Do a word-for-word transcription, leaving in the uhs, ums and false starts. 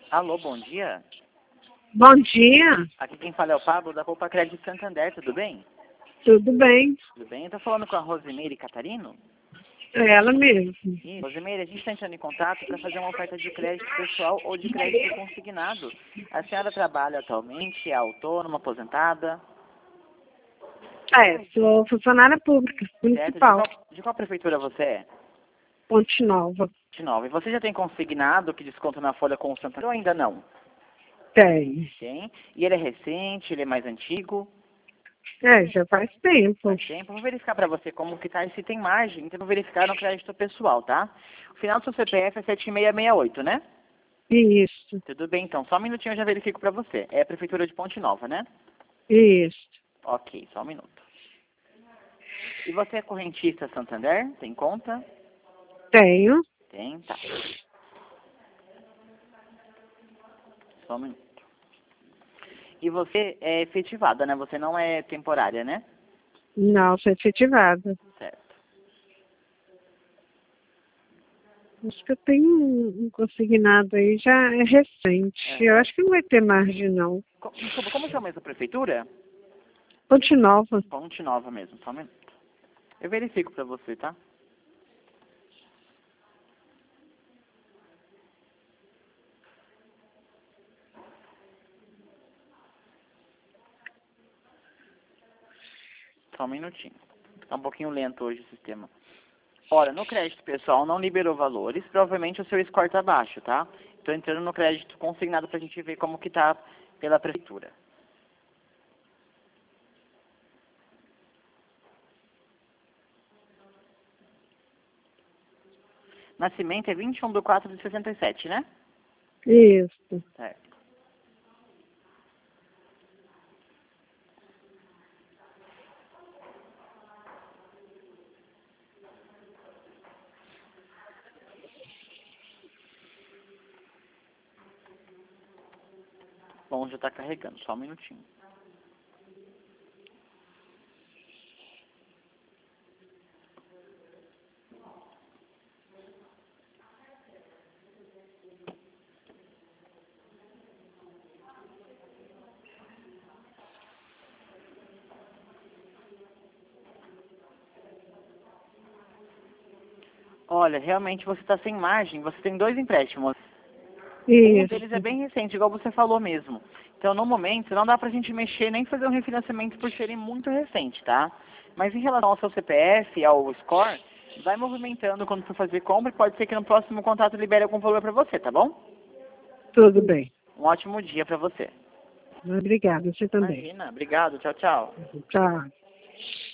Alô, bom dia. Bom dia, Aqui quem fala é o Pablo, da Poupa Crédito Santander, tudo bem? tudo bem? Tudo bem? Eu tô falando com a Rosimeire Catarino? É ela mesmo. Isso. Rosimeire, a gente está entrando em contato para fazer uma oferta de crédito pessoal ou de crédito consignado. A senhora trabalha atualmente, é autônoma, aposentada? É, sou funcionária pública, Certo? De municipal, qual, de qual prefeitura você é? Ponte Nova. De Nova. E você já tem consignado que desconto na folha com o Santander ou ainda não? Tem. Tem. E ele é recente, ele é mais antigo? É, já faz tempo. Faz tempo. Vou verificar para você como que tá e se tem margem. Então, vou verificar no crédito pessoal, tá? O final do seu C P F é sete seis seis oito, né? Isso, Tudo bem, então. Só um minutinho eu já verifico para você. É a Prefeitura de Ponte Nova, né? isso. Ok, só um minuto. E você é correntista Santander? Tem conta? Tenho. Tem, tá. Só um minuto. E você é efetivada, né? Você não é temporária, né? Não, sou efetivada. Certo. Acho que eu tenho um um consignado aí, já é recente. É. Eu acho que não vai ter margem, não. Co- Desculpa, como chama essa prefeitura? Ponte Nova. Ponte Nova mesmo, só um minuto. Eu verifico para você, tá? Só um minutinho. Tá um pouquinho lento hoje o sistema. Olha, no crédito pessoal não liberou valores, provavelmente o seu score tá baixo, tá? Tô entrando no crédito consignado pra gente ver como que tá pela prefeitura. Nascimento é vinte e um de quatro de sessenta e sete, né? Isso. Certo. Bom, já tá carregando, só um minutinho. Olha, realmente você está sem margem, você tem dois empréstimos. Um Isso. deles é bem recente, igual você falou mesmo. Então, no momento, não dá pra gente mexer nem fazer um refinanciamento por serem muito recente, tá? Mas em relação ao seu C P F, ao score, vai movimentando quando for fazer compra e pode ser que no próximo contato libere algum valor pra você, tá bom? Tudo bem. Um ótimo dia pra você. Obrigada, você também. Imagina, obrigado, tchau, tchau. Tchau.